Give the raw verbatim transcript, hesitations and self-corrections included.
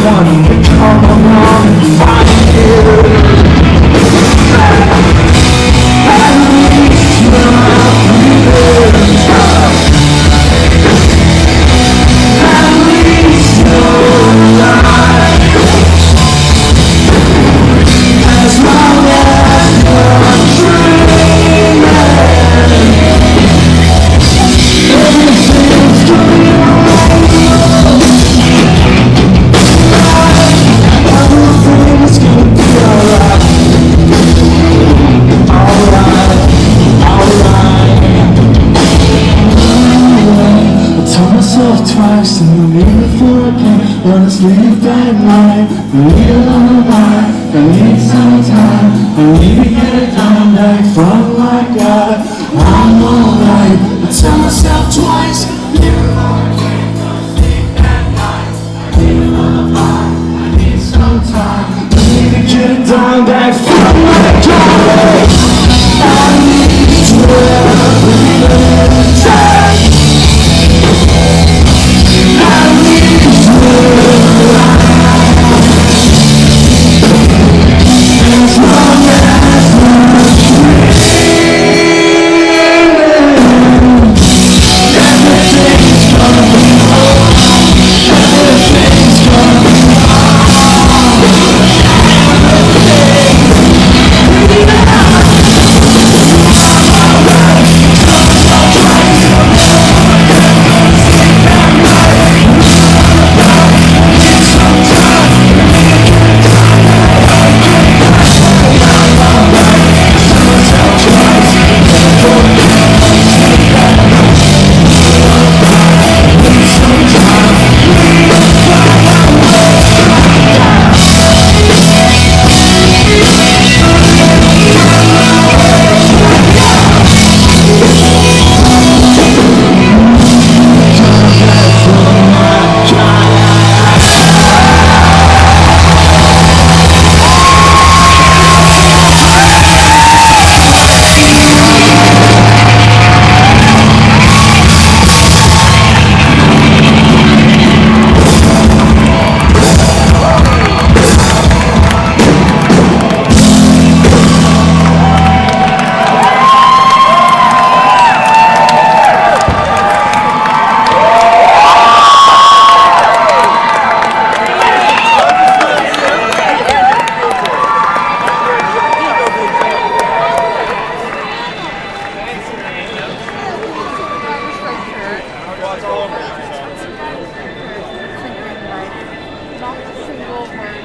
Twice and the beautiful again. Wanna sleep at night, leave it on the line. I need some time, I need to get it done. Back from my God, I'm alright. I tell myself twice, leave it on again. Wanna sleep at night, leave it on the line. I need some time, I need to get it done. Back from my God, I need to breathe inside. Not a single word.